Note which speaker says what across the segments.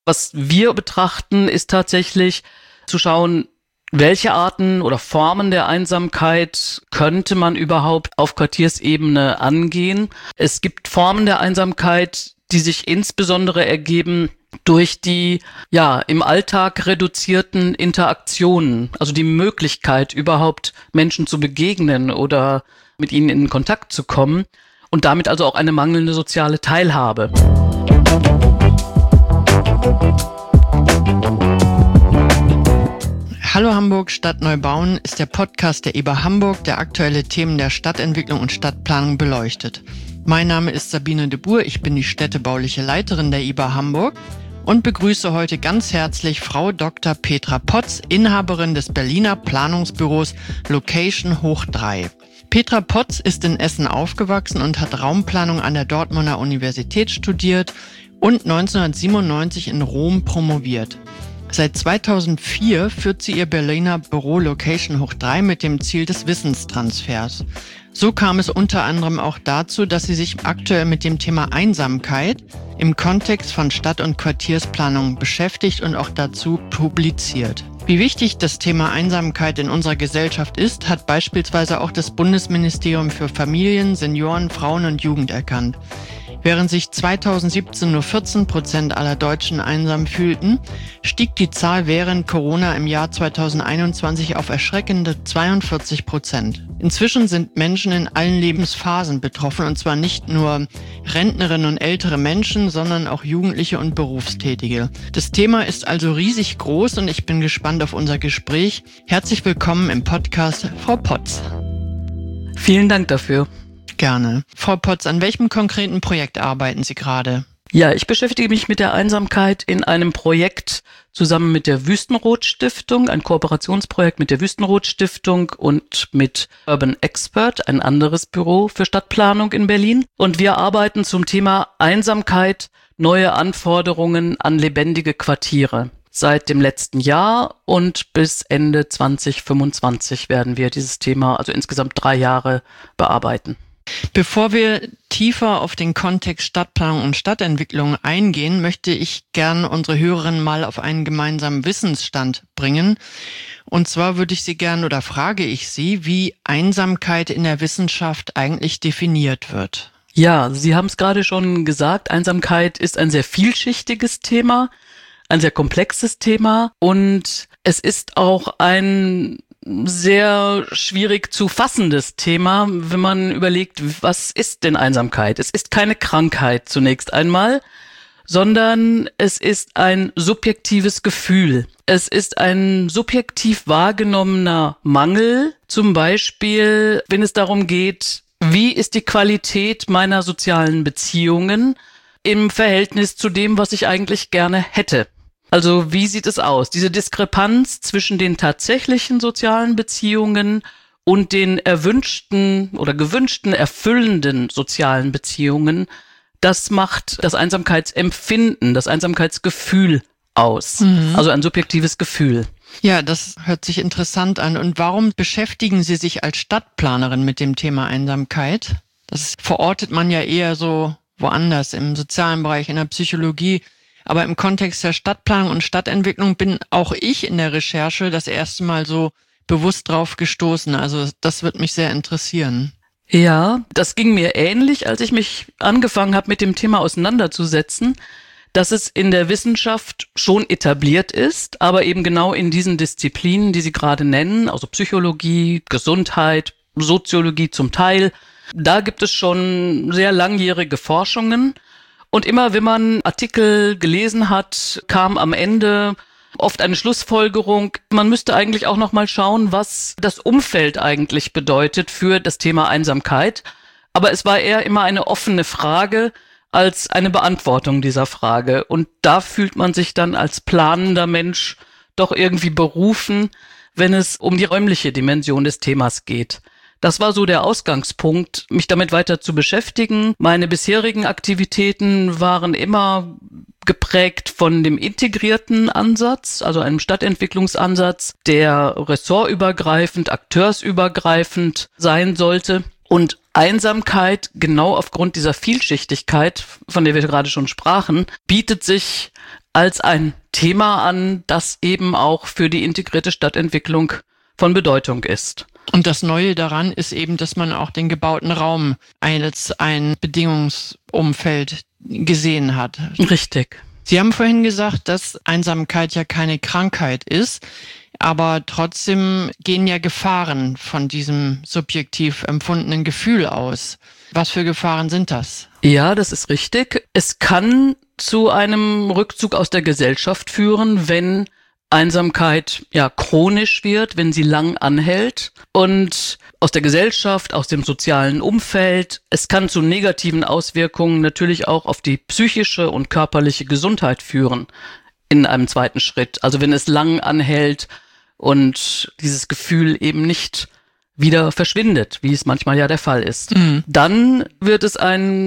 Speaker 1: Was wir betrachten, ist tatsächlich zu schauen, welche Arten oder Formen der Einsamkeit könnte man überhaupt auf Quartiersebene angehen. Es gibt Formen der Einsamkeit, die sich insbesondere ergeben durch die im Alltag reduzierten Interaktionen, also die Möglichkeit, überhaupt Menschen zu begegnen oder mit ihnen in Kontakt zu kommen und damit also auch eine mangelnde soziale Teilhabe.
Speaker 2: Hallo Hamburg, Stadt Neubauen ist der Podcast der IBA Hamburg, der aktuelle Themen der Stadtentwicklung und Stadtplanung beleuchtet. Mein Name ist Sabine de Boer, ich bin die städtebauliche Leiterin der IBA Hamburg und begrüße heute ganz herzlich Frau Dr. Petra Potz, Inhaberin des Berliner Planungsbüros Location Hoch 3. Petra Potz ist in Essen aufgewachsen und hat Raumplanung an der Dortmunder Universität studiert und 1997 in Rom promoviert. Seit 2004 führt sie ihr Berliner Büro Location Hoch 3 mit dem Ziel des Wissenstransfers. So kam es unter anderem auch dazu, dass sie sich aktuell mit dem Thema Einsamkeit im Kontext von Stadt- und Quartiersplanung beschäftigt und auch dazu publiziert. Wie wichtig das Thema Einsamkeit in unserer Gesellschaft ist, hat beispielsweise auch das Bundesministerium für Familien, Senioren, Frauen und Jugend erkannt. Während sich 2017 nur 14% aller Deutschen einsam fühlten, stieg die Zahl während Corona im Jahr 2021 auf erschreckende 42%. Inzwischen sind Menschen in allen Lebensphasen betroffen, und zwar nicht nur Rentnerinnen und ältere Menschen, sondern auch Jugendliche und Berufstätige. Das Thema ist also riesig groß und ich bin gespannt auf unser Gespräch. Herzlich willkommen im Podcast, Frau Potz.
Speaker 1: Vielen Dank dafür.
Speaker 2: Gerne. Frau Potz, an welchem konkreten Projekt arbeiten Sie gerade?
Speaker 1: Ja, ich beschäftige mich mit der Einsamkeit in einem Projekt zusammen mit der Wüstenrot-Stiftung, ein Kooperationsprojekt mit der Wüstenrot-Stiftung und mit Urban Expert, ein anderes Büro für Stadtplanung in Berlin. Und wir arbeiten zum Thema Einsamkeit, neue Anforderungen an lebendige Quartiere. Seit dem letzten Jahr und bis Ende 2025 werden wir dieses Thema, also insgesamt 3 Jahre, bearbeiten.
Speaker 2: Bevor wir tiefer auf den Kontext Stadtplanung und Stadtentwicklung eingehen, möchte ich gern unsere Hörerinnen mal auf einen gemeinsamen Wissensstand bringen. Und zwar frage ich Sie, wie Einsamkeit in der Wissenschaft eigentlich definiert wird.
Speaker 1: Ja, Sie haben es gerade schon gesagt, Einsamkeit ist ein sehr vielschichtiges Thema, ein sehr komplexes Thema und es ist auch ein sehr schwierig zu fassendes Thema, wenn man überlegt, was ist denn Einsamkeit? Es ist keine Krankheit zunächst einmal, sondern es ist ein subjektives Gefühl. Es ist ein subjektiv wahrgenommener Mangel, zum Beispiel, wenn es darum geht, wie ist die Qualität meiner sozialen Beziehungen im Verhältnis zu dem, was ich eigentlich gerne hätte. Also wie sieht es aus? Diese Diskrepanz zwischen den tatsächlichen sozialen Beziehungen und den erwünschten oder gewünschten, erfüllenden sozialen Beziehungen, das macht das Einsamkeitsempfinden, das Einsamkeitsgefühl aus. Also ein subjektives Gefühl.
Speaker 2: Ja, das hört sich interessant an. Und warum beschäftigen Sie sich als Stadtplanerin mit dem Thema Einsamkeit? Das verortet man ja eher so woanders, im sozialen Bereich, in der Psychologie. Aber im Kontext der Stadtplanung und Stadtentwicklung bin auch ich in der Recherche das erste Mal so bewusst drauf gestoßen. Also das wird mich sehr interessieren.
Speaker 1: Ja, das ging mir ähnlich, als ich mich angefangen habe, mit dem Thema auseinanderzusetzen, dass es in der Wissenschaft schon etabliert ist, aber eben genau in diesen Disziplinen, die Sie gerade nennen, also Psychologie, Gesundheit, Soziologie zum Teil, da gibt es schon sehr langjährige Forschungen. Und immer, wenn man Artikel gelesen hat, kam am Ende oft eine Schlussfolgerung, man müsste eigentlich auch noch mal schauen, was das Umfeld eigentlich bedeutet für das Thema Einsamkeit. Aber es war eher immer eine offene Frage als eine Beantwortung dieser Frage. Und da fühlt man sich dann als planender Mensch doch irgendwie berufen, wenn es um die räumliche Dimension des Themas geht. Das war so der Ausgangspunkt, mich damit weiter zu beschäftigen. Meine bisherigen Aktivitäten waren immer geprägt von dem integrierten Ansatz, also einem Stadtentwicklungsansatz, der ressortübergreifend, akteursübergreifend sein sollte. Und Einsamkeit, genau aufgrund dieser Vielschichtigkeit, von der wir gerade schon sprachen, bietet sich als ein Thema an, das eben auch für die integrierte Stadtentwicklung von Bedeutung ist.
Speaker 2: Und das Neue daran ist eben, dass man auch den gebauten Raum als ein Bedingungsumfeld gesehen hat.
Speaker 1: Richtig.
Speaker 2: Sie haben vorhin gesagt, dass Einsamkeit ja keine Krankheit ist, aber trotzdem gehen ja Gefahren von diesem subjektiv empfundenen Gefühl aus. Was für Gefahren sind das?
Speaker 1: Ja, das ist richtig. Es kann zu einem Rückzug aus der Gesellschaft führen, wenn Einsamkeit chronisch wird, wenn sie lang anhält und aus der Gesellschaft, aus dem sozialen Umfeld. Es kann zu negativen Auswirkungen natürlich auch auf die psychische und körperliche Gesundheit führen in einem zweiten Schritt. Also wenn es lang anhält und dieses Gefühl eben nicht wieder verschwindet, wie es manchmal ja der Fall ist. Dann wird es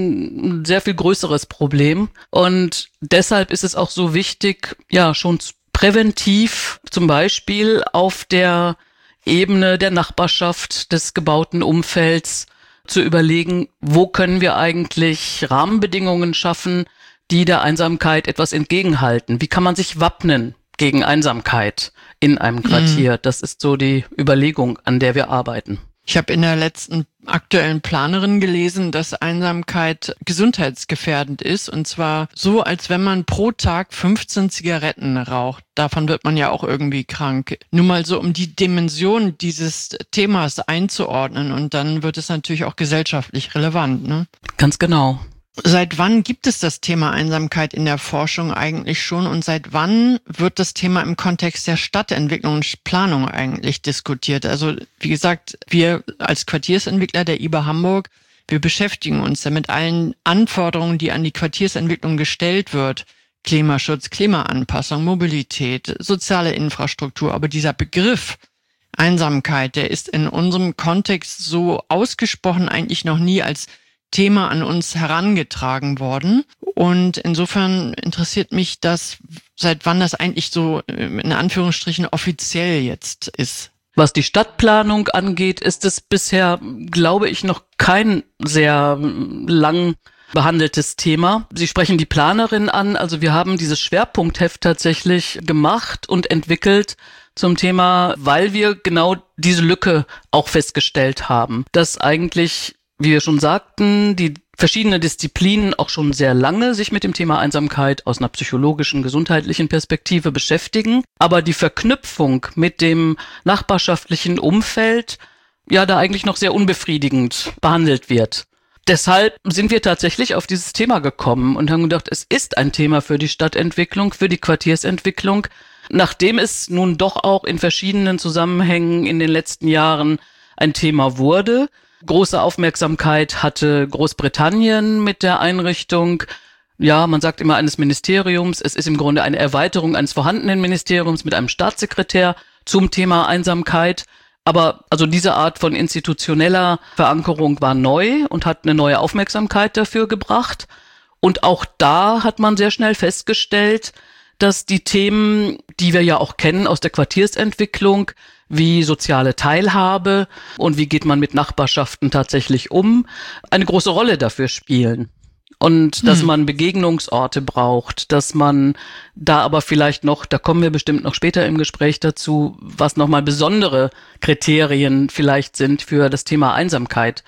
Speaker 1: ein sehr viel größeres Problem und deshalb ist es auch so wichtig, schon präventiv zum Beispiel auf der Ebene der Nachbarschaft, des gebauten Umfelds zu überlegen, wo können wir eigentlich Rahmenbedingungen schaffen, die der Einsamkeit etwas entgegenhalten. Wie kann man sich wappnen gegen Einsamkeit in einem Quartier? Das ist so die Überlegung, an der wir arbeiten.
Speaker 2: Ich habe in der letzten aktuellen Planerin gelesen, dass Einsamkeit gesundheitsgefährdend ist. Und zwar so, als wenn man pro Tag 15 Zigaretten raucht. Davon wird man ja auch irgendwie krank. Nur mal so, um die Dimension dieses Themas einzuordnen. Und dann wird es natürlich auch gesellschaftlich relevant, ne?
Speaker 1: Ganz genau.
Speaker 2: Seit wann gibt es das Thema Einsamkeit in der Forschung eigentlich schon und seit wann wird das Thema im Kontext der Stadtentwicklung und Planung eigentlich diskutiert? Also wie gesagt, wir als Quartiersentwickler der IBA Hamburg, wir beschäftigen uns ja mit allen Anforderungen, die an die Quartiersentwicklung gestellt wird. Klimaschutz, Klimaanpassung, Mobilität, soziale Infrastruktur. Aber dieser Begriff Einsamkeit, der ist in unserem Kontext so ausgesprochen eigentlich noch nie als Thema an uns herangetragen worden. Und insofern interessiert mich das, seit wann das eigentlich so in Anführungsstrichen offiziell jetzt ist.
Speaker 1: Was die Stadtplanung angeht, ist es bisher, glaube ich, noch kein sehr lang behandeltes Thema. Sie sprechen die Planerin an. Also wir haben dieses Schwerpunktheft tatsächlich gemacht und entwickelt zum Thema, weil wir genau diese Lücke auch festgestellt haben, dass eigentlich, wie wir schon sagten, die verschiedene Disziplinen auch schon sehr lange sich mit dem Thema Einsamkeit aus einer psychologischen, gesundheitlichen Perspektive beschäftigen, aber die Verknüpfung mit dem nachbarschaftlichen Umfeld da eigentlich noch sehr unbefriedigend behandelt wird. Deshalb sind wir tatsächlich auf dieses Thema gekommen und haben gedacht, es ist ein Thema für die Stadtentwicklung, für die Quartiersentwicklung, nachdem es nun doch auch in verschiedenen Zusammenhängen in den letzten Jahren ein Thema wurde. Große Aufmerksamkeit hatte Großbritannien mit der Einrichtung, man sagt immer eines Ministeriums. Es ist im Grunde eine Erweiterung eines vorhandenen Ministeriums mit einem Staatssekretär zum Thema Einsamkeit. Aber also diese Art von institutioneller Verankerung war neu und hat eine neue Aufmerksamkeit dafür gebracht. Und auch da hat man sehr schnell festgestellt, dass die Themen, die wir ja auch kennen aus der Quartiersentwicklung, wie soziale Teilhabe und wie geht man mit Nachbarschaften tatsächlich um, eine große Rolle dafür spielen. Und dass man Begegnungsorte braucht, dass man da aber vielleicht noch, da kommen wir bestimmt noch später im Gespräch dazu, was nochmal besondere Kriterien vielleicht sind für das Thema Einsamkeit.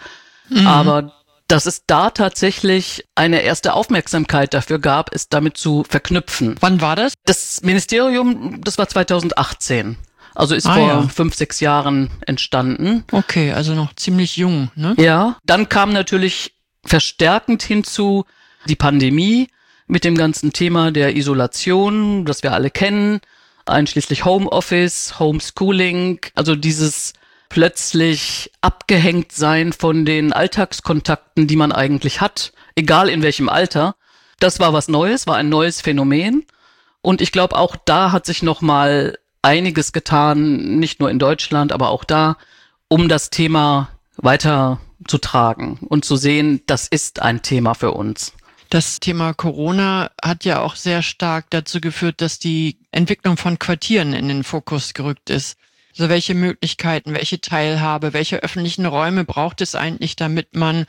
Speaker 1: Aber dass es da tatsächlich eine erste Aufmerksamkeit dafür gab, es damit zu verknüpfen.
Speaker 2: Wann war das?
Speaker 1: Das Ministerium, das war 2018. Also ist vor 5-6 Jahren entstanden.
Speaker 2: Okay, also noch ziemlich jung, ne?
Speaker 1: Ja, dann kam natürlich verstärkend hinzu die Pandemie mit dem ganzen Thema der Isolation, das wir alle kennen, einschließlich Homeoffice, Homeschooling, also dieses plötzlich abgehängt sein von den Alltagskontakten, die man eigentlich hat, egal in welchem Alter. Das war was Neues, war ein neues Phänomen. Und ich glaube, auch da hat sich nochmal einiges getan, nicht nur in Deutschland, aber auch da, um das Thema weiterzutragen und zu sehen, das ist ein Thema für uns.
Speaker 2: Das Thema Corona hat ja auch sehr stark dazu geführt, dass die Entwicklung von Quartieren in den Fokus gerückt ist. Also welche Möglichkeiten, welche Teilhabe, welche öffentlichen Räume braucht es eigentlich, damit man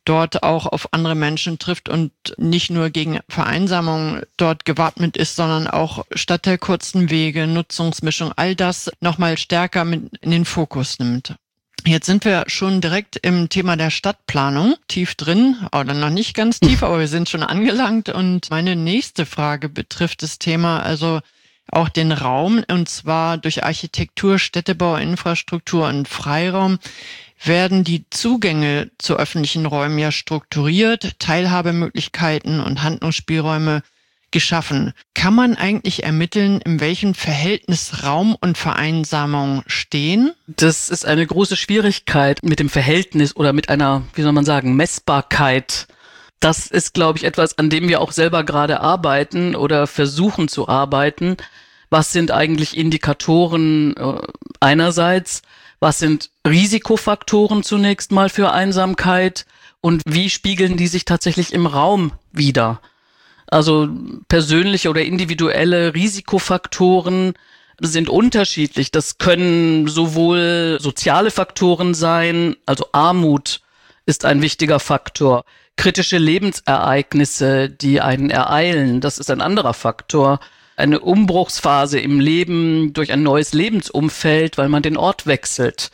Speaker 2: dort auch auf andere Menschen trifft und nicht nur gegen Vereinsamung dort gewappnet ist, sondern auch statt der kurzen Wege, Nutzungsmischung, all das nochmal stärker mit in den Fokus nimmt. Jetzt sind wir schon direkt im Thema der Stadtplanung tief drin, oder noch nicht ganz tief, aber wir sind schon angelangt. Und meine nächste Frage betrifft das Thema, also auch den Raum, und zwar durch Architektur, Städtebau, Infrastruktur und Freiraum werden die Zugänge zu öffentlichen Räumen ja strukturiert, Teilhabemöglichkeiten und Handlungsspielräume geschaffen. Kann man eigentlich ermitteln, in welchem Verhältnis Raum und Vereinsamung stehen?
Speaker 1: Das ist eine große Schwierigkeit mit dem Verhältnis oder mit einer, wie soll man sagen, Messbarkeit. Das ist, glaube ich, etwas, an dem wir auch selber gerade arbeiten oder versuchen zu arbeiten. Was sind eigentlich Indikatoren einerseits? Was sind Risikofaktoren zunächst mal für Einsamkeit? Und wie spiegeln die sich tatsächlich im Raum wider? Also persönliche oder individuelle Risikofaktoren sind unterschiedlich. Das können sowohl soziale Faktoren sein, also Armut ist ein wichtiger Faktor. Kritische Lebensereignisse, die einen ereilen, das ist ein anderer Faktor. Eine Umbruchsphase im Leben durch ein neues Lebensumfeld, weil man den Ort wechselt.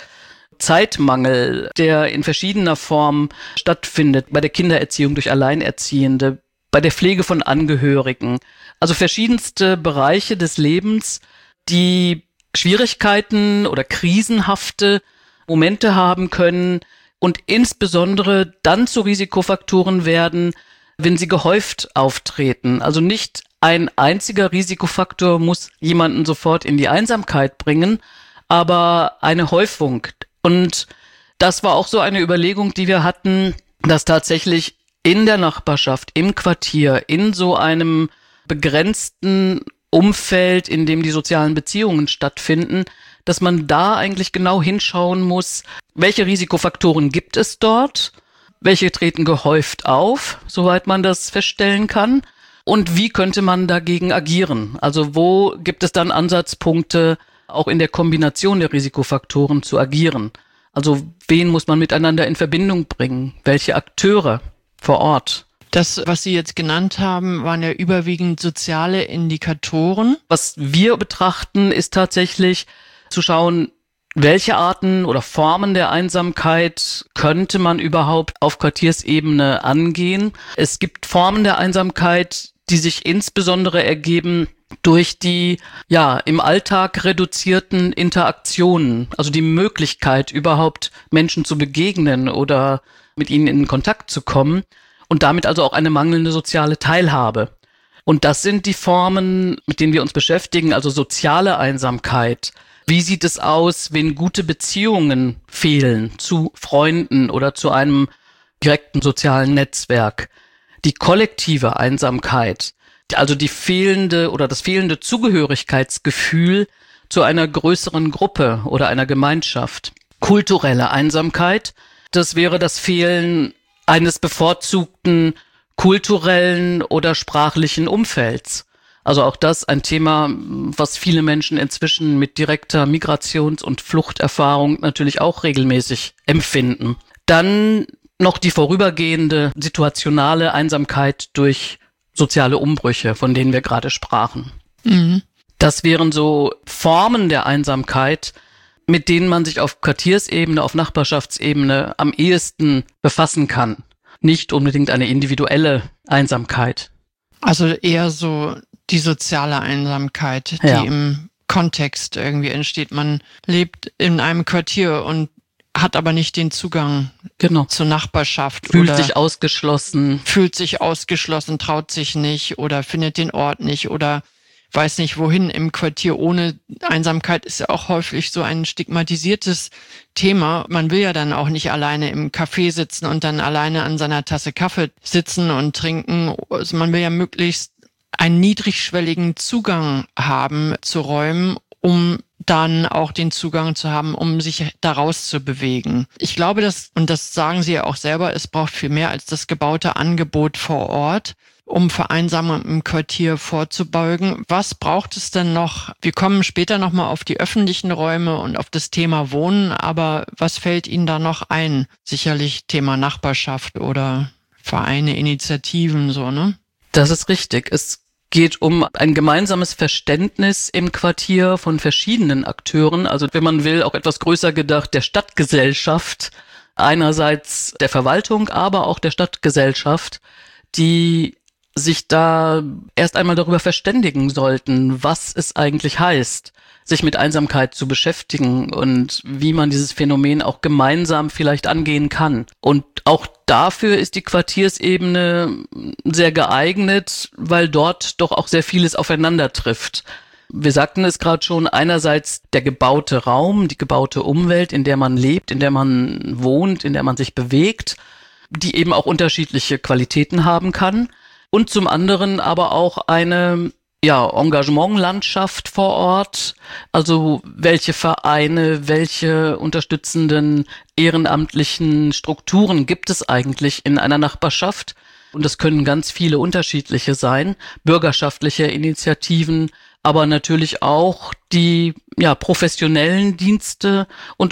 Speaker 1: Zeitmangel, der in verschiedener Form stattfindet, bei der Kindererziehung durch Alleinerziehende, bei der Pflege von Angehörigen. Also verschiedenste Bereiche des Lebens, die Schwierigkeiten oder krisenhafte Momente haben können und insbesondere dann zu Risikofaktoren werden, wenn sie gehäuft auftreten. Also nicht ein einziger Risikofaktor muss jemanden sofort in die Einsamkeit bringen, aber eine Häufung. Und das war auch so eine Überlegung, die wir hatten, dass tatsächlich in der Nachbarschaft, im Quartier, in so einem begrenzten Umfeld, in dem die sozialen Beziehungen stattfinden, dass man da eigentlich genau hinschauen muss, welche Risikofaktoren gibt es dort, welche treten gehäuft auf, soweit man das feststellen kann, und wie könnte man dagegen agieren? Also wo gibt es dann Ansatzpunkte, auch in der Kombination der Risikofaktoren zu agieren? Also wen muss man miteinander in Verbindung bringen? Welche Akteure vor Ort?
Speaker 2: Das, was Sie jetzt genannt haben, waren ja überwiegend soziale Indikatoren.
Speaker 1: Was wir betrachten, ist tatsächlich zu schauen, welche Arten oder Formen der Einsamkeit könnte man überhaupt auf Quartiersebene angehen. Es gibt Formen der Einsamkeit, die sich insbesondere ergeben durch die im Alltag reduzierten Interaktionen, also die Möglichkeit, überhaupt Menschen zu begegnen oder mit ihnen in Kontakt zu kommen und damit also auch eine mangelnde soziale Teilhabe. Und das sind die Formen, mit denen wir uns beschäftigen, also soziale Einsamkeit. Wie sieht es aus, wenn gute Beziehungen fehlen zu Freunden oder zu einem direkten sozialen Netzwerk? Die kollektive Einsamkeit, also die fehlende oder das fehlende Zugehörigkeitsgefühl zu einer größeren Gruppe oder einer Gemeinschaft. Kulturelle Einsamkeit, das wäre das Fehlen eines bevorzugten kulturellen oder sprachlichen Umfelds. Also auch das ein Thema, was viele Menschen inzwischen mit direkter Migrations- und Fluchterfahrung natürlich auch regelmäßig empfinden. Dann noch die vorübergehende situationale Einsamkeit durch soziale Umbrüche, von denen wir gerade sprachen. Mhm. Das wären so Formen der Einsamkeit, mit denen man sich auf Quartiersebene, auf Nachbarschaftsebene am ehesten befassen kann. Nicht unbedingt eine individuelle Einsamkeit.
Speaker 2: Also eher so die soziale Einsamkeit, die im Kontext irgendwie entsteht. Man lebt in einem Quartier und hat aber nicht den Zugang zur Nachbarschaft.
Speaker 1: Fühlt sich ausgeschlossen,
Speaker 2: traut sich nicht oder findet den Ort nicht oder weiß nicht wohin im Quartier. Ohne Einsamkeit ist ja auch häufig so ein stigmatisiertes Thema. Man will ja dann auch nicht alleine im Café sitzen und dann alleine an seiner Tasse Kaffee sitzen und trinken. Also man will ja möglichst einen niedrigschwelligen Zugang haben zu Räumen, um dann auch den Zugang zu haben, um sich daraus zu bewegen. Ich glaube, und das sagen Sie ja auch selber, es braucht viel mehr als das gebaute Angebot vor Ort. um Vereinsamung im Quartier vorzubeugen. Was braucht es denn noch? Wir kommen später nochmal auf die öffentlichen Räume und auf das Thema Wohnen, aber was fällt Ihnen da noch ein? Sicherlich Thema Nachbarschaft oder Vereine, Initiativen, so, ne?
Speaker 1: Das ist richtig. Es geht um ein gemeinsames Verständnis im Quartier von verschiedenen Akteuren, also wenn man will, auch etwas größer gedacht, der Stadtgesellschaft, einerseits der Verwaltung, aber auch der Stadtgesellschaft, die sich da erst einmal darüber verständigen sollten, was es eigentlich heißt, sich mit Einsamkeit zu beschäftigen und wie man dieses Phänomen auch gemeinsam vielleicht angehen kann. Und auch dafür ist die Quartiersebene sehr geeignet, weil dort doch auch sehr vieles aufeinander trifft. Wir sagten es gerade schon, einerseits der gebaute Raum, die gebaute Umwelt, in der man lebt, in der man wohnt, in der man sich bewegt, die eben auch unterschiedliche Qualitäten haben kann. Und zum anderen aber auch eine Engagementlandschaft vor Ort, also welche Vereine, welche unterstützenden ehrenamtlichen Strukturen gibt es eigentlich in einer Nachbarschaft? Und das können ganz viele unterschiedliche sein, bürgerschaftliche Initiativen, aber natürlich auch die professionellen Dienste und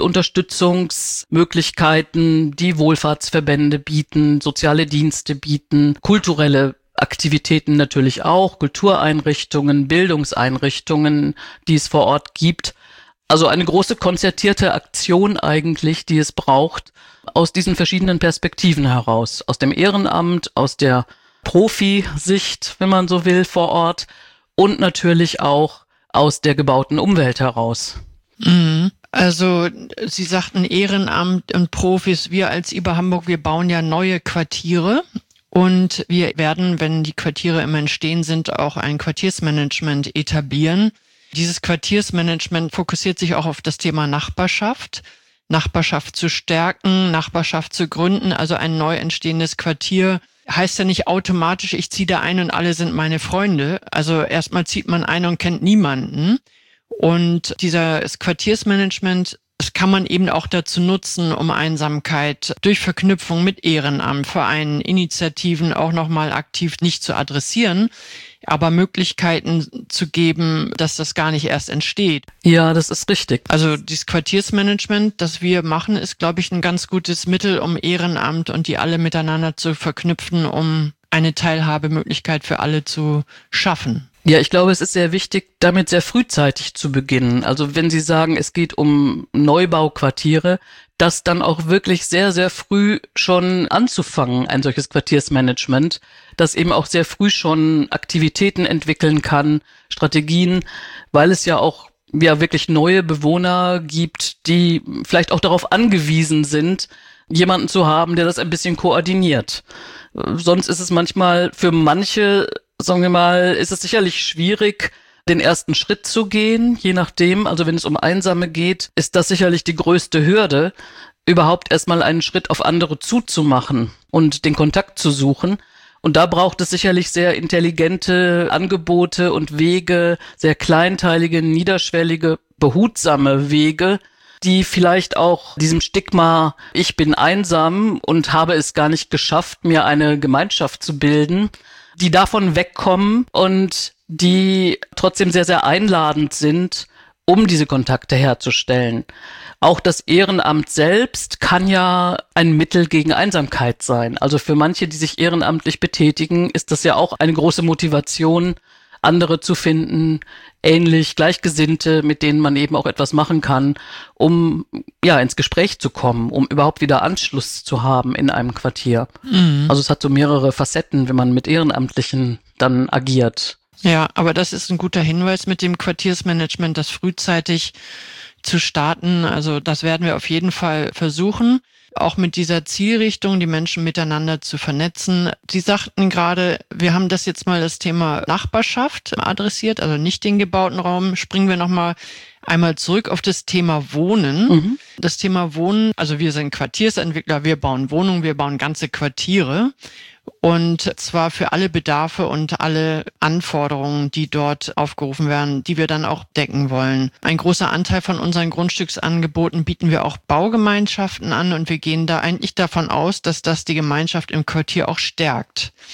Speaker 1: Unterstützungsmöglichkeiten, die Wohlfahrtsverbände bieten, soziale Dienste bieten, kulturelle Aktivitäten natürlich auch, Kultureinrichtungen, Bildungseinrichtungen, die es vor Ort gibt. Also eine große konzertierte Aktion eigentlich, die es braucht, aus diesen verschiedenen Perspektiven heraus. Aus dem Ehrenamt, aus der Profisicht, wenn man so will, vor Ort und natürlich auch aus der gebauten Umwelt heraus.
Speaker 2: Also Sie sagten Ehrenamt und Profis, wir als IBA Hamburg, wir bauen ja neue Quartiere. Und wir werden, wenn die Quartiere im Entstehen sind, auch ein Quartiersmanagement etablieren. Dieses Quartiersmanagement fokussiert sich auch auf das Thema Nachbarschaft zu stärken, Nachbarschaft zu gründen. Also ein neu entstehendes Quartier heißt ja nicht automatisch, ich ziehe da ein und alle sind meine Freunde. Also erstmal zieht man ein und kennt niemanden. Und dieses Quartiersmanagement, das kann man eben auch dazu nutzen, um Einsamkeit durch Verknüpfung mit Ehrenamt, Vereinen, Initiativen auch nochmal aktiv nicht zu adressieren, aber Möglichkeiten zu geben, dass das gar nicht erst entsteht.
Speaker 1: Ja, das ist richtig.
Speaker 2: Also dieses Quartiersmanagement, das wir machen, ist, glaube ich, ein ganz gutes Mittel, um Ehrenamt und die alle miteinander zu verknüpfen, um eine Teilhabemöglichkeit für alle zu schaffen.
Speaker 1: Ja, ich glaube, es ist sehr wichtig, damit sehr frühzeitig zu beginnen. Also wenn Sie sagen, es geht um Neubauquartiere, das dann auch wirklich sehr, sehr früh schon anzufangen, ein solches Quartiersmanagement, das eben auch sehr früh schon Aktivitäten entwickeln kann, Strategien, weil es ja auch wirklich neue Bewohner gibt, die vielleicht auch darauf angewiesen sind, jemanden zu haben, der das ein bisschen koordiniert. Sonst ist es manchmal für manche, sagen wir mal, ist es sicherlich schwierig, den ersten Schritt zu gehen, je nachdem. Also wenn es um Einsame geht, ist das sicherlich die größte Hürde, überhaupt erstmal einen Schritt auf andere zuzumachen und den Kontakt zu suchen. Und da braucht es sicherlich sehr intelligente Angebote und Wege, sehr kleinteilige, niederschwellige, behutsame Wege, die vielleicht auch diesem Stigma, ich bin einsam und habe es gar nicht geschafft, mir eine Gemeinschaft zu bilden, die davon wegkommen und die trotzdem sehr, sehr einladend sind, um diese Kontakte herzustellen. Auch das Ehrenamt selbst kann ja ein Mittel gegen Einsamkeit sein. Also für manche, die sich ehrenamtlich betätigen, ist das ja auch eine große Motivation, andere zu finden, ähnlich Gleichgesinnte, mit denen man eben auch etwas machen kann, um ins Gespräch zu kommen, um überhaupt wieder Anschluss zu haben in einem Quartier. Mhm. Also es hat so mehrere Facetten, wenn man mit Ehrenamtlichen dann agiert.
Speaker 2: Ja, aber das ist ein guter Hinweis mit dem Quartiersmanagement, das frühzeitig zu starten. Also das werden wir auf jeden Fall versuchen, auch mit dieser Zielrichtung die Menschen miteinander zu vernetzen. Sie sagten gerade, wir haben das jetzt mal das Thema Nachbarschaft adressiert, also nicht den gebauten Raum. Springen wir nochmal einmal zurück auf das Thema Wohnen. Mhm. Das Thema Wohnen, also wir sind Quartiersentwickler, wir bauen Wohnungen, wir bauen ganze Quartiere. Und zwar für alle Bedarfe und alle Anforderungen, die dort aufgerufen werden, die wir dann auch decken wollen. Ein großer Anteil von unseren Grundstücksangeboten bieten wir auch Baugemeinschaften an und wir gehen da eigentlich davon aus, dass das die Gemeinschaft im Quartier auch stärkt.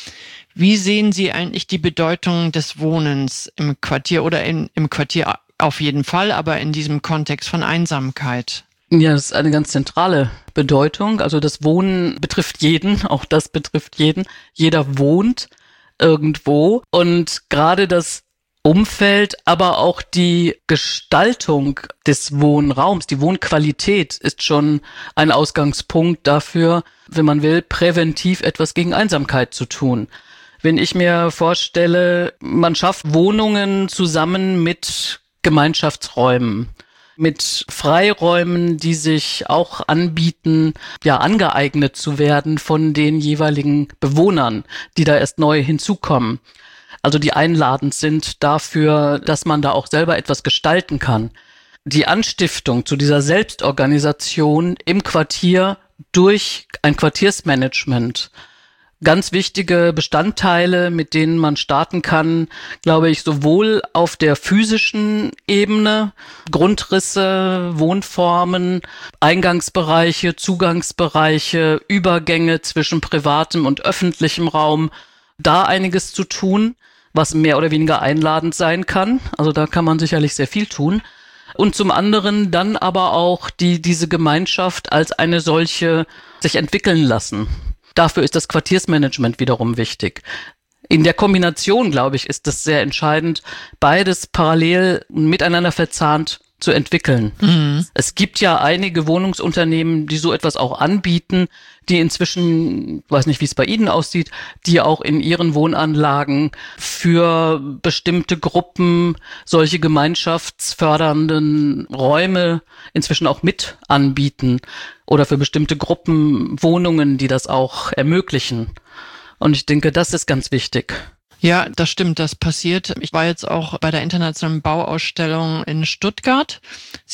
Speaker 2: Wie sehen Sie eigentlich die Bedeutung des Wohnens im Quartier oder im Quartier auf jeden Fall, aber in diesem Kontext von Einsamkeit?
Speaker 1: Ja, das ist eine ganz zentrale Bedeutung. Also das Wohnen betrifft jeden, auch das betrifft jeden. Jeder wohnt irgendwo und gerade das Umfeld, aber auch die Gestaltung des Wohnraums, die Wohnqualität ist schon ein Ausgangspunkt dafür, wenn man will, präventiv etwas gegen Einsamkeit zu tun. Wenn ich mir vorstelle, man schafft Wohnungen zusammen mit Gemeinschaftsräumen, mit Freiräumen, die sich auch anbieten, ja, angeeignet zu werden von den jeweiligen Bewohnern, die da erst neu hinzukommen. Also die einladend sind dafür, dass man da auch selber etwas gestalten kann. Die Anstiftung zu dieser Selbstorganisation im Quartier durch ein Quartiersmanagement. Ganz wichtige Bestandteile, mit denen man starten kann, glaube ich, sowohl auf der physischen Ebene, Grundrisse, Wohnformen, Eingangsbereiche, Zugangsbereiche, Übergänge zwischen privatem und öffentlichem Raum, da einiges zu tun, was mehr oder weniger einladend sein kann. Also da kann man sicherlich sehr viel tun. Und zum anderen dann aber auch diese Gemeinschaft als eine solche sich entwickeln lassen. Dafür ist das Quartiersmanagement wiederum wichtig. In der Kombination, glaube ich, ist es sehr entscheidend, beides parallel miteinander verzahnt zu entwickeln. Mhm. Es gibt ja einige Wohnungsunternehmen, die so etwas auch anbieten, die inzwischen, ich weiß nicht, wie es bei Ihnen aussieht, die auch in ihren Wohnanlagen für bestimmte Gruppen solche gemeinschaftsfördernden Räume inzwischen auch mit anbieten oder für bestimmte Gruppen Wohnungen, die das auch ermöglichen. Und ich denke, das ist ganz wichtig.
Speaker 2: Ja, das stimmt, das passiert. Ich war jetzt auch bei der internationalen Bauausstellung in Stuttgart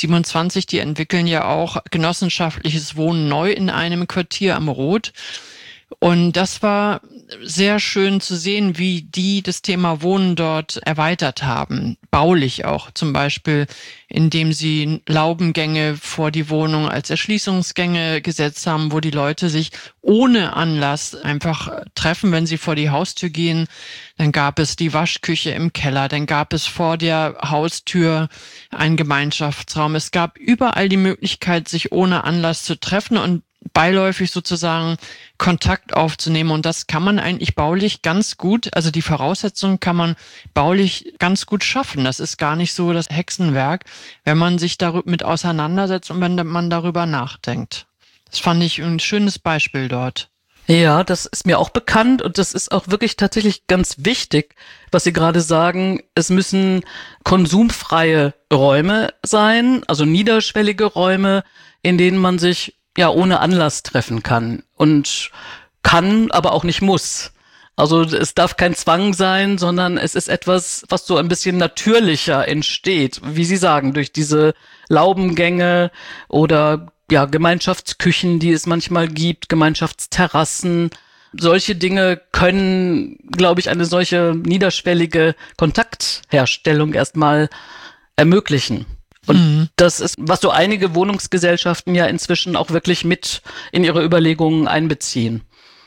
Speaker 2: 27, die entwickeln ja auch genossenschaftliches Wohnen neu in einem Quartier am Rot. Und das war sehr schön zu sehen, wie die das Thema Wohnen dort erweitert haben. Baulich auch, zum Beispiel, indem sie Laubengänge vor die Wohnung als Erschließungsgänge gesetzt haben, wo die Leute sich ohne Anlass einfach treffen, wenn sie vor die Haustür gehen. Dann gab es die Waschküche im Keller, dann gab es vor der Haustür einen Gemeinschaftsraum. Es gab überall die Möglichkeit, sich ohne Anlass zu treffen und beiläufig sozusagen Kontakt aufzunehmen. Und das kann man eigentlich baulich ganz gut, also die Voraussetzungen kann man baulich ganz gut schaffen. Das ist gar nicht so das Hexenwerk, wenn man sich damit auseinandersetzt und wenn man darüber nachdenkt. Das fand ich ein schönes Beispiel dort.
Speaker 1: Ja, das ist mir auch bekannt und das ist auch wirklich tatsächlich ganz wichtig, was Sie gerade sagen. Es müssen konsumfreie Räume sein, also niederschwellige Räume, in denen man sich ja ohne Anlass treffen kann und kann, aber auch nicht muss. Also es darf kein Zwang sein, sondern es ist etwas, was so ein bisschen natürlicher entsteht, wie Sie sagen, durch diese Laubengänge oder ja Gemeinschaftsküchen, die es manchmal gibt, Gemeinschaftsterrassen. Solche Dinge können, glaube ich, eine solche niederschwellige Kontaktherstellung erstmal ermöglichen. Und das ist, was so einige Wohnungsgesellschaften ja inzwischen auch wirklich mit in ihre Überlegungen einbeziehen.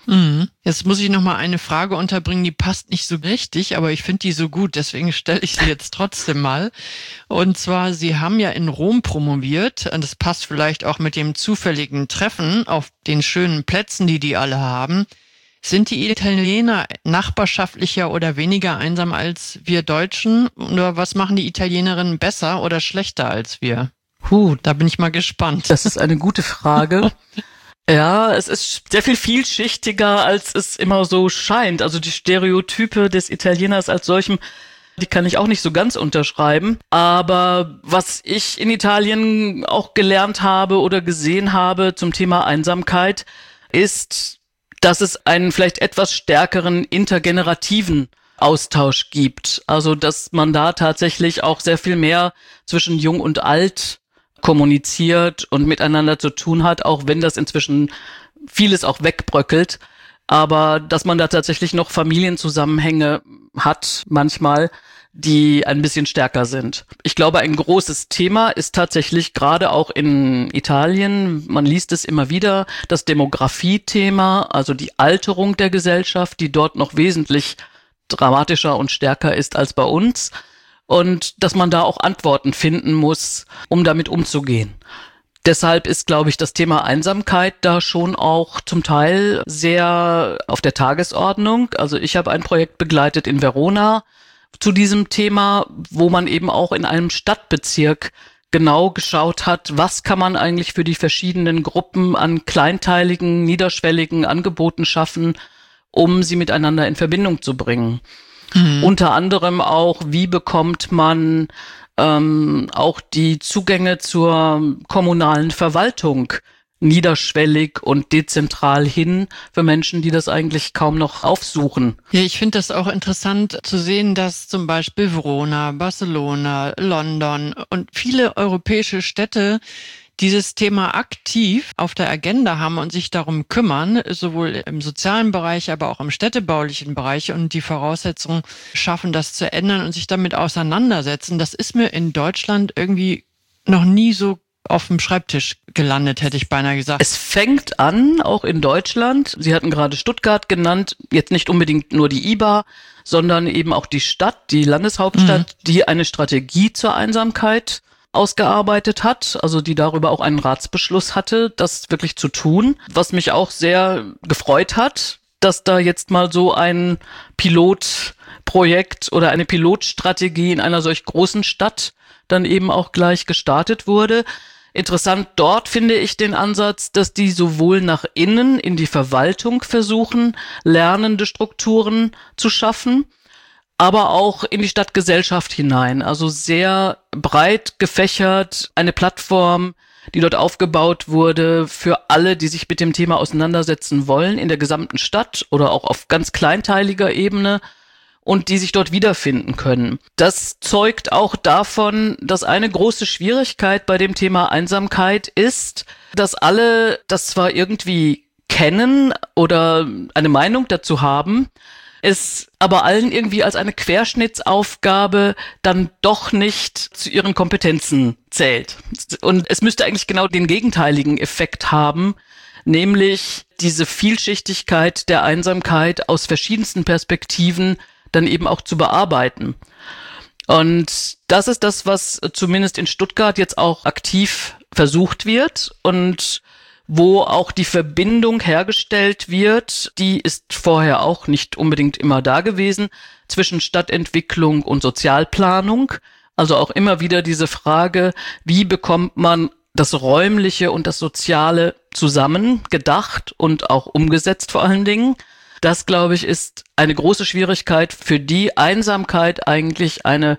Speaker 2: Jetzt muss ich noch mal eine Frage unterbringen, die passt nicht so richtig, aber ich finde die so gut, deswegen stelle ich sie jetzt trotzdem mal. Und zwar, Sie haben ja in Rom promoviert, und das passt vielleicht auch mit dem zufälligen Treffen auf den schönen Plätzen, die alle haben. Sind die Italiener nachbarschaftlicher oder weniger einsam als wir Deutschen? Oder was machen die Italienerinnen besser oder schlechter als wir? Da bin ich mal gespannt.
Speaker 1: Das ist eine gute Frage. Ja, es ist sehr viel vielschichtiger, als es immer so scheint. Also die Stereotype des Italieners als solchem, die kann ich auch nicht so ganz unterschreiben. Aber was ich in Italien auch gelernt habe oder gesehen habe zum Thema Einsamkeit, ist, dass es einen vielleicht etwas stärkeren intergenerativen Austausch gibt. Also dass man da tatsächlich auch sehr viel mehr zwischen Jung und Alt kommuniziert und miteinander zu tun hat, auch wenn das inzwischen vieles auch wegbröckelt. Aber dass man da tatsächlich noch Familienzusammenhänge hat manchmal, die ein bisschen stärker sind. Ich glaube, ein großes Thema ist tatsächlich gerade auch in Italien, man liest es immer wieder, das Demografie-Thema, also die Alterung der Gesellschaft, die dort noch wesentlich dramatischer und stärker ist als bei uns. Und dass man da auch Antworten finden muss, um damit umzugehen. Deshalb ist, glaube ich, das Thema Einsamkeit da schon auch zum Teil sehr auf der Tagesordnung. Also ich habe ein Projekt begleitet in Verona zu diesem Thema, wo man eben auch in einem Stadtbezirk genau geschaut hat, was kann man eigentlich für die verschiedenen Gruppen an kleinteiligen, niederschwelligen Angeboten schaffen, um sie miteinander in Verbindung zu bringen. Unter anderem auch, wie bekommt man auch die Zugänge zur kommunalen Verwaltung niederschwellig und dezentral hin für Menschen, die das eigentlich kaum noch aufsuchen.
Speaker 2: Ja, ich finde das auch interessant zu sehen, dass zum Beispiel Verona, Barcelona, London und viele europäische Städte dieses Thema aktiv auf der Agenda haben und sich darum kümmern, sowohl im sozialen Bereich, aber auch im städtebaulichen Bereich und die Voraussetzungen schaffen, das zu ändern und sich damit auseinandersetzen. Das ist mir in Deutschland irgendwie noch nie so auf dem Schreibtisch gelandet, hätte ich beinahe gesagt.
Speaker 1: Es fängt an, auch in Deutschland. Sie hatten gerade Stuttgart genannt, jetzt nicht unbedingt nur die IBA, sondern eben auch die Stadt, die Landeshauptstadt, die eine Strategie zur Einsamkeit ausgearbeitet hat, also die darüber auch einen Ratsbeschluss hatte, das wirklich zu tun. Was mich auch sehr gefreut hat, dass da jetzt mal so ein Pilotprojekt oder eine Pilotstrategie in einer solch großen Stadt dann eben auch gleich gestartet wurde. Interessant dort finde ich den Ansatz, dass die sowohl nach innen in die Verwaltung versuchen, lernende Strukturen zu schaffen, aber auch in die Stadtgesellschaft hinein. Also sehr breit gefächert, eine Plattform, die dort aufgebaut wurde für alle, die sich mit dem Thema auseinandersetzen wollen, in der gesamten Stadt oder auch auf ganz kleinteiliger Ebene und die sich dort wiederfinden können. Das zeugt auch davon, dass eine große Schwierigkeit bei dem Thema Einsamkeit ist, dass alle das zwar irgendwie kennen oder eine Meinung dazu haben, es aber allen irgendwie als eine Querschnittsaufgabe dann doch nicht zu ihren Kompetenzen zählt. Und es müsste eigentlich genau den gegenteiligen Effekt haben, nämlich diese Vielschichtigkeit der Einsamkeit aus verschiedensten Perspektiven dann eben auch zu bearbeiten. Und das ist das, was zumindest in Stuttgart jetzt auch aktiv versucht wird und wo auch die Verbindung hergestellt wird, die ist vorher auch nicht unbedingt immer da gewesen, zwischen Stadtentwicklung und Sozialplanung. Also auch immer wieder diese Frage, wie bekommt man das Räumliche und das Soziale zusammen gedacht und auch umgesetzt vor allen Dingen. Das, glaube ich, ist eine große Schwierigkeit, für die Einsamkeit eigentlich eine,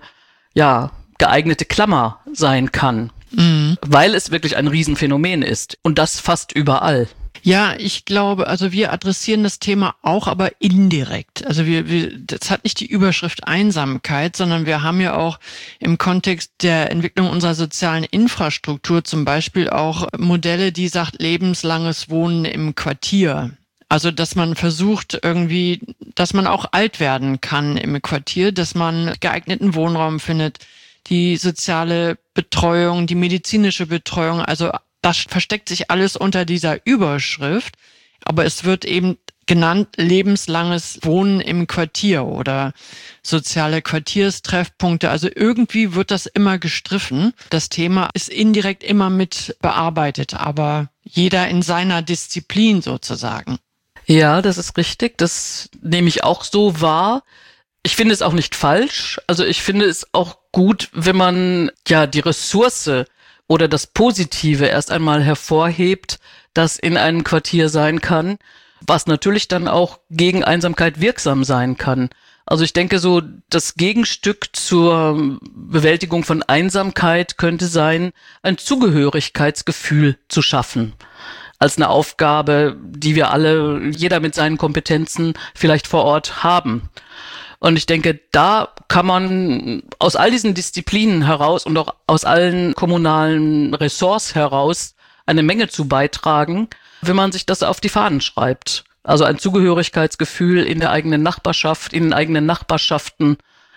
Speaker 1: geeignete Klammer sein kann. Weil es wirklich ein Riesenphänomen ist. Und das fast überall.
Speaker 2: Ja, ich glaube, also wir adressieren das Thema auch, aber indirekt. Also das hat nicht die Überschrift Einsamkeit, sondern wir haben ja auch im Kontext der Entwicklung unserer sozialen Infrastruktur zum Beispiel auch Modelle, die sagt lebenslanges Wohnen im Quartier. Also, dass man versucht irgendwie, dass man auch alt werden kann im Quartier, dass man geeigneten Wohnraum findet, die soziale Betreuung, die medizinische Betreuung, also das versteckt sich alles unter dieser Überschrift, aber es wird eben genannt lebenslanges Wohnen im Quartier oder soziale Quartierstreffpunkte. Also irgendwie wird das immer gestriffen. Das Thema ist indirekt immer mit bearbeitet, aber jeder in seiner Disziplin sozusagen.
Speaker 1: Ja, das ist richtig. Das nehme ich auch so wahr. Ich finde es auch nicht falsch. Also ich finde es auch gut, wenn man die Ressource oder das Positive erst einmal hervorhebt, das in einem Quartier sein kann, was natürlich dann auch gegen Einsamkeit wirksam sein kann. Also ich denke so, das Gegenstück zur Bewältigung von Einsamkeit könnte sein, ein Zugehörigkeitsgefühl zu schaffen. Als eine Aufgabe, die wir alle, jeder mit seinen Kompetenzen vielleicht vor Ort haben. Und ich denke, da kann man aus all diesen Disziplinen heraus und auch aus allen kommunalen Ressorts heraus eine Menge zu beitragen, wenn man sich das auf die Fahnen schreibt. Also ein Zugehörigkeitsgefühl in der eigenen Nachbarschaft, in den eigenen Nachbarschaften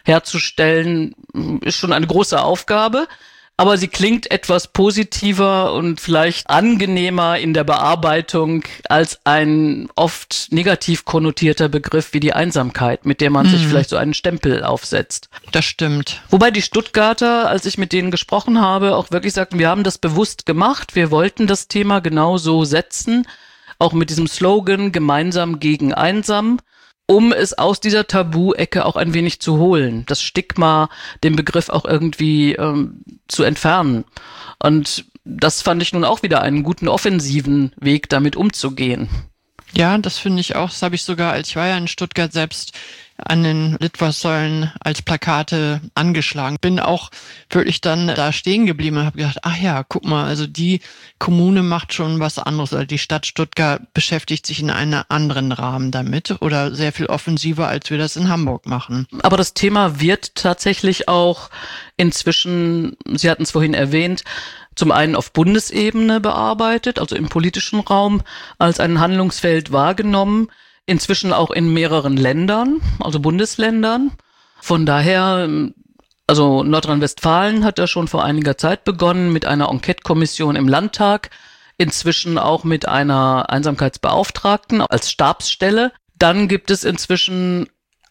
Speaker 1: herzustellen, ist schon eine große Aufgabe. Aber sie klingt etwas positiver und vielleicht angenehmer in der Bearbeitung als ein oft negativ konnotierter Begriff wie die Einsamkeit, mit der man sich vielleicht so einen Stempel aufsetzt.
Speaker 2: Das stimmt.
Speaker 1: Wobei die Stuttgarter, als ich mit denen gesprochen habe, auch wirklich sagten, wir haben das bewusst gemacht, wir wollten das Thema genau so setzen, auch mit diesem Slogan gemeinsam gegen einsam, um es aus dieser Tabu-Ecke auch ein wenig zu holen, das Stigma, den Begriff auch irgendwie zu entfernen. Und das fand ich nun auch wieder einen guten offensiven Weg, damit umzugehen.
Speaker 2: Ja, das finde ich auch. Das habe ich sogar, als ich war ja in Stuttgart selbst, an den Litfaßsäulen als Plakate angeschlagen. Bin auch wirklich dann da stehen geblieben und habe gedacht, ach ja, guck mal, also die Kommune macht schon was anderes. Also die Stadt Stuttgart beschäftigt sich in einem anderen Rahmen damit oder sehr viel offensiver, als wir das in Hamburg machen.
Speaker 1: Aber das Thema wird tatsächlich auch inzwischen, Sie hatten es vorhin erwähnt, zum einen auf Bundesebene bearbeitet, also im politischen Raum, als ein Handlungsfeld wahrgenommen, inzwischen auch in mehreren Ländern, also Bundesländern. Von daher, also Nordrhein-Westfalen hat ja schon vor einiger Zeit begonnen mit einer Enquete-Kommission im Landtag, inzwischen auch mit einer Einsamkeitsbeauftragten als Stabsstelle. Dann gibt es inzwischen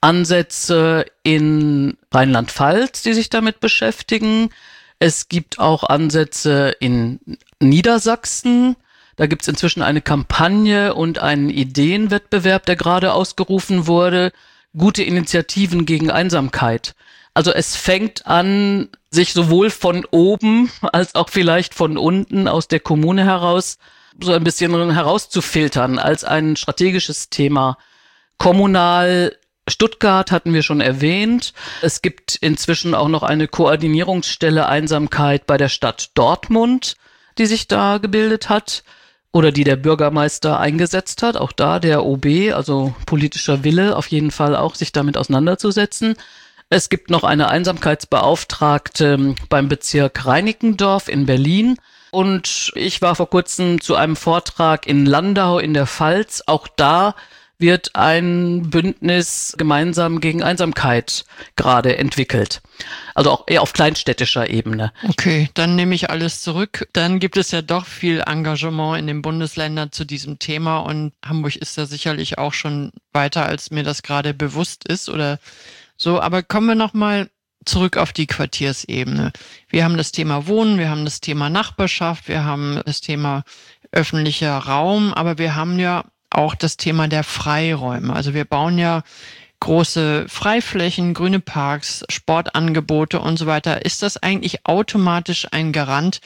Speaker 1: Ansätze in Rheinland-Pfalz, die sich damit beschäftigen. Es gibt auch Ansätze in Niedersachsen. Da gibt es inzwischen eine Kampagne und einen Ideenwettbewerb, der gerade ausgerufen wurde. Gute Initiativen gegen Einsamkeit. Also es fängt an, sich sowohl von oben als auch vielleicht von unten aus der Kommune heraus so ein bisschen herauszufiltern als ein strategisches Thema. Kommunal Stuttgart hatten wir schon erwähnt. Es gibt inzwischen auch noch eine Koordinierungsstelle Einsamkeit bei der Stadt Dortmund, die sich da gebildet hat oder die der Bürgermeister eingesetzt hat. Auch da der OB, also politischer Wille, auf jeden Fall auch sich damit auseinanderzusetzen. Es gibt noch eine Einsamkeitsbeauftragte beim Bezirk Reinickendorf in Berlin. Und ich war vor kurzem zu einem Vortrag in Landau in der Pfalz. Auch da wird ein Bündnis gemeinsam gegen Einsamkeit gerade entwickelt. Also auch eher auf kleinstädtischer Ebene.
Speaker 2: Okay, dann nehme ich alles zurück. Dann gibt es ja doch viel Engagement in den Bundesländern zu diesem Thema und Hamburg ist da sicherlich auch schon weiter, als mir das gerade bewusst ist oder so. Aber kommen wir nochmal zurück auf die Quartiersebene. Wir haben das Thema Wohnen, wir haben das Thema Nachbarschaft, wir haben das Thema öffentlicher Raum, aber wir haben ja auch das Thema der Freiräume. Also wir bauen ja große Freiflächen, grüne Parks, Sportangebote und so weiter. Ist das eigentlich automatisch ein Garant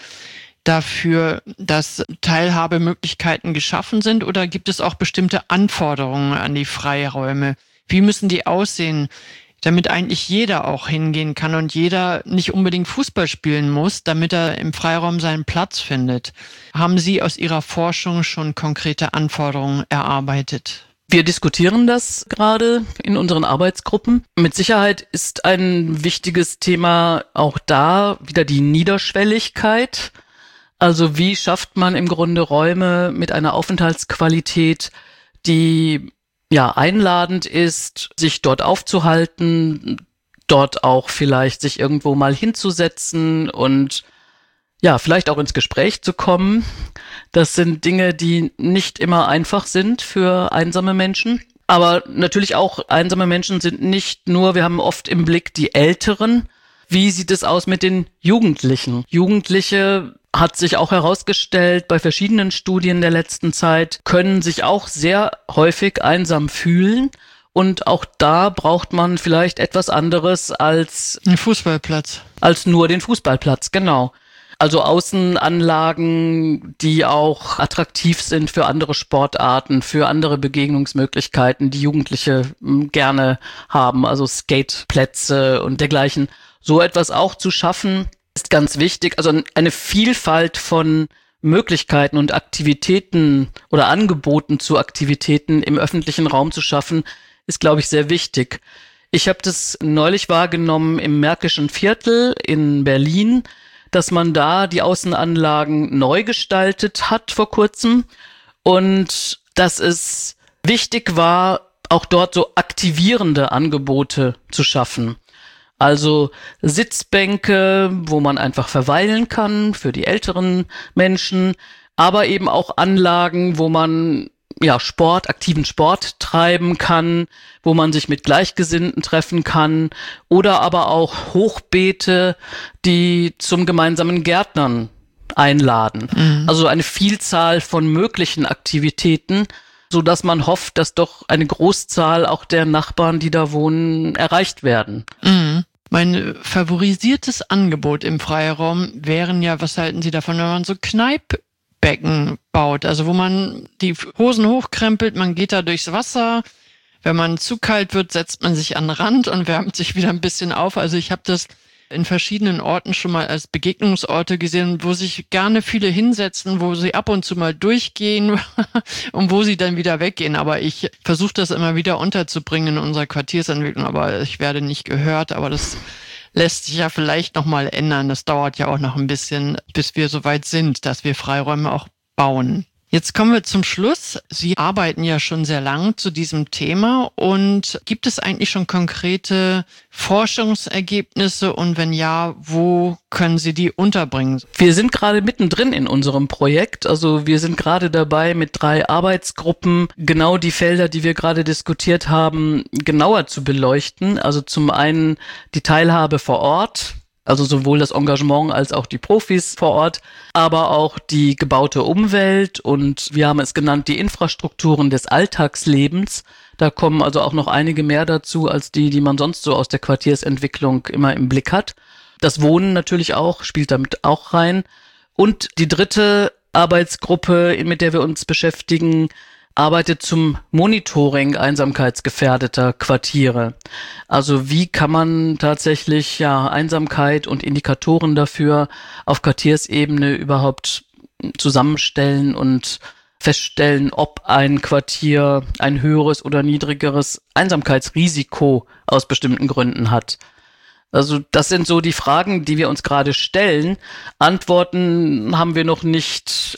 Speaker 2: dafür, dass Teilhabemöglichkeiten geschaffen sind oder gibt es auch bestimmte Anforderungen an die Freiräume? Wie müssen die aussehen, damit eigentlich jeder auch hingehen kann und jeder nicht unbedingt Fußball spielen muss, damit er im Freiraum seinen Platz findet? Haben Sie aus Ihrer Forschung schon konkrete Anforderungen erarbeitet?
Speaker 1: Wir diskutieren das gerade in unseren Arbeitsgruppen. Mit Sicherheit ist ein wichtiges Thema auch da wieder die Niederschwelligkeit. Also wie schafft man im Grunde Räume mit einer Aufenthaltsqualität, die einladend ist, sich dort aufzuhalten, dort auch vielleicht sich irgendwo mal hinzusetzen und vielleicht auch ins Gespräch zu kommen. Das sind Dinge, die nicht immer einfach sind für einsame Menschen. Aber natürlich auch einsame Menschen sind nicht nur, wir haben oft im Blick die Älteren. Wie sieht es aus mit den Jugendlichen? Jugendliche hat sich auch herausgestellt, bei verschiedenen Studien der letzten Zeit, können sich auch sehr häufig einsam fühlen. Und auch da braucht man vielleicht etwas anderes als
Speaker 2: ein Fußballplatz.
Speaker 1: Als nur den Fußballplatz, genau. Also Außenanlagen, die auch attraktiv sind für andere Sportarten, für andere Begegnungsmöglichkeiten, die Jugendliche gerne haben, also Skateplätze und dergleichen. So etwas auch zu schaffen, ist ganz wichtig. Also eine Vielfalt von Möglichkeiten und Aktivitäten oder Angeboten zu Aktivitäten im öffentlichen Raum zu schaffen, ist, glaube ich, sehr wichtig. Ich habe das neulich wahrgenommen im Märkischen Viertel in Berlin, dass man da die Außenanlagen neu gestaltet hat vor kurzem und dass es wichtig war, auch dort so aktivierende Angebote zu schaffen. Also Sitzbänke, wo man einfach verweilen kann für die älteren Menschen, aber eben auch Anlagen, wo man aktiven Sport treiben kann, wo man sich mit Gleichgesinnten treffen kann oder aber auch Hochbeete, die zum gemeinsamen Gärtnern einladen. Also eine Vielzahl von möglichen Aktivitäten, so dass man hofft, dass doch eine Großzahl auch der Nachbarn, die da wohnen, erreicht werden.
Speaker 2: Mein favorisiertes Angebot im Freiraum wären ja, was halten Sie davon, wenn man so Kneippbecken baut, also wo man die Hosen hochkrempelt, man geht da durchs Wasser, wenn man zu kalt wird, setzt man sich an den Rand und wärmt sich wieder ein bisschen auf. Also ich habe das in verschiedenen Orten schon mal als Begegnungsorte gesehen, wo sich gerne viele hinsetzen, wo sie ab und zu mal durchgehen und wo sie dann wieder weggehen. Aber ich versuche das immer wieder unterzubringen in unserer Quartiersentwicklung, aber ich werde nicht gehört. Aber das lässt sich ja vielleicht noch mal ändern. Das dauert ja auch noch ein bisschen, bis wir so weit sind, dass wir Freiräume auch bauen. Jetzt kommen wir zum Schluss. Sie arbeiten ja schon sehr lang zu diesem Thema und gibt es eigentlich schon konkrete Forschungsergebnisse und wenn ja, wo können Sie die unterbringen?
Speaker 1: Wir sind gerade mittendrin in unserem Projekt. Also wir sind gerade dabei, mit 3 Arbeitsgruppen genau die Felder, die wir gerade diskutiert haben, genauer zu beleuchten. Also zum einen die Teilhabe vor Ort, also sowohl das Engagement als auch die Profis vor Ort, aber auch die gebaute Umwelt und wir haben es genannt, die Infrastrukturen des Alltagslebens. Da kommen also auch noch einige mehr dazu, als die man sonst so aus der Quartiersentwicklung immer im Blick hat. Das Wohnen natürlich auch, spielt damit auch rein. Und die dritte Arbeitsgruppe, mit der wir uns beschäftigen, arbeitet zum Monitoring einsamkeitsgefährdeter Quartiere. Also wie kann man tatsächlich Einsamkeit und Indikatoren dafür auf Quartiersebene überhaupt zusammenstellen und feststellen, ob ein Quartier ein höheres oder niedrigeres Einsamkeitsrisiko aus bestimmten Gründen hat. Also das sind so die Fragen, die wir uns gerade stellen. Antworten haben wir noch nicht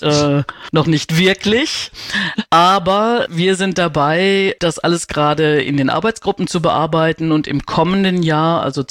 Speaker 1: wirklich, aber wir sind dabei, das alles gerade in den Arbeitsgruppen zu bearbeiten und im kommenden Jahr, also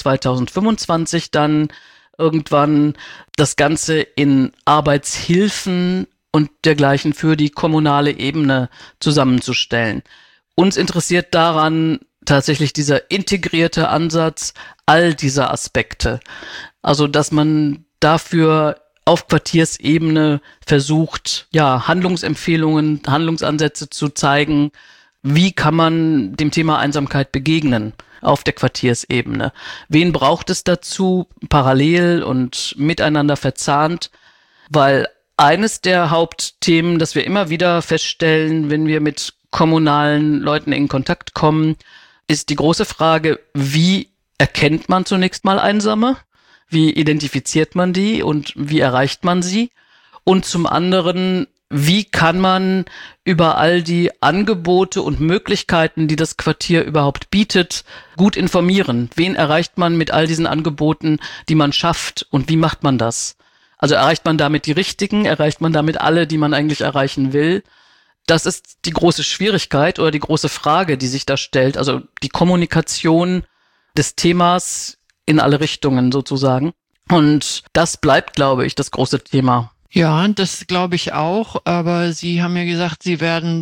Speaker 1: 2025, dann irgendwann das Ganze in Arbeitshilfen und dergleichen für die kommunale Ebene zusammenzustellen. Uns interessiert daran tatsächlich dieser integrierte Ansatz all dieser Aspekte. Also, dass man dafür auf Quartiersebene versucht, Handlungsempfehlungen, Handlungsansätze zu zeigen. Wie kann man dem Thema Einsamkeit begegnen auf der Quartiersebene? Wen braucht es dazu, parallel und miteinander verzahnt? Weil eines der Hauptthemen, das wir immer wieder feststellen, wenn wir mit kommunalen Leuten in Kontakt kommen, ist die große Frage, wie erkennt man zunächst mal Einsame? Wie identifiziert man die und wie erreicht man sie? Und zum anderen, wie kann man über all die Angebote und Möglichkeiten, die das Quartier überhaupt bietet, gut informieren? Wen erreicht man mit all diesen Angeboten, die man schafft und wie macht man das? Also erreicht man damit die Richtigen? Erreicht man damit alle, die man eigentlich erreichen will? Das ist die große Schwierigkeit oder die große Frage, die sich da stellt. Also die Kommunikation des Themas in alle Richtungen sozusagen. Und das bleibt, glaube ich, das große Thema.
Speaker 2: Ja, das glaube ich auch. Aber Sie haben ja gesagt, Sie werden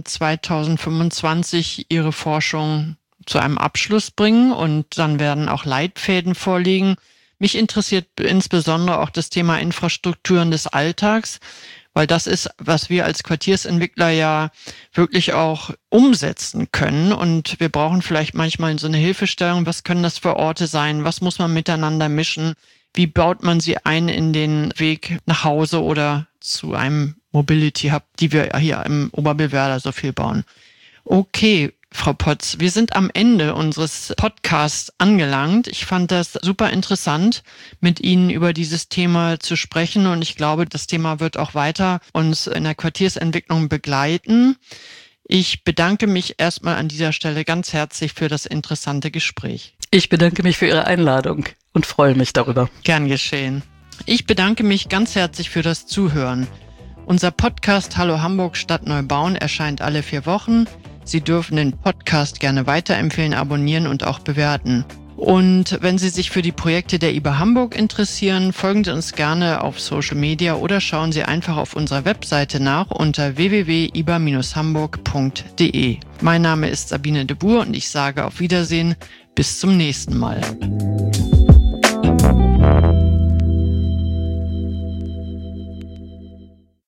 Speaker 2: 2025 Ihre Forschung zu einem Abschluss bringen und dann werden auch Leitfäden vorliegen. Mich interessiert insbesondere auch das Thema Infrastrukturen des Alltags, weil das ist, was wir als Quartiersentwickler ja wirklich auch umsetzen können. Und wir brauchen vielleicht manchmal so eine Hilfestellung. Was können das für Orte sein? Was muss man miteinander mischen? Wie baut man sie ein in den Weg nach Hause oder zu einem Mobility Hub, die wir hier im Oberbillwerder so viel bauen? Okay, Frau Potz, wir sind am Ende unseres Podcasts angelangt. Ich fand das super interessant, mit Ihnen über dieses Thema zu sprechen und ich glaube, das Thema wird auch weiter uns in der Quartiersentwicklung begleiten. Ich bedanke mich erstmal an dieser Stelle ganz herzlich für das interessante Gespräch.
Speaker 1: Ich bedanke mich für Ihre Einladung und freue mich darüber.
Speaker 2: Gern geschehen. Ich bedanke mich ganz herzlich für das Zuhören. Unser Podcast Hallo Hamburg Stadt Neubauen erscheint alle 4 Wochen. Sie dürfen den Podcast gerne weiterempfehlen, abonnieren und auch bewerten. Und wenn Sie sich für die Projekte der IBA Hamburg interessieren, folgen Sie uns gerne auf Social Media oder schauen Sie einfach auf unserer Webseite nach unter www.iba-hamburg.de. Mein Name ist Sabine de Boer und ich sage auf Wiedersehen, bis zum nächsten Mal.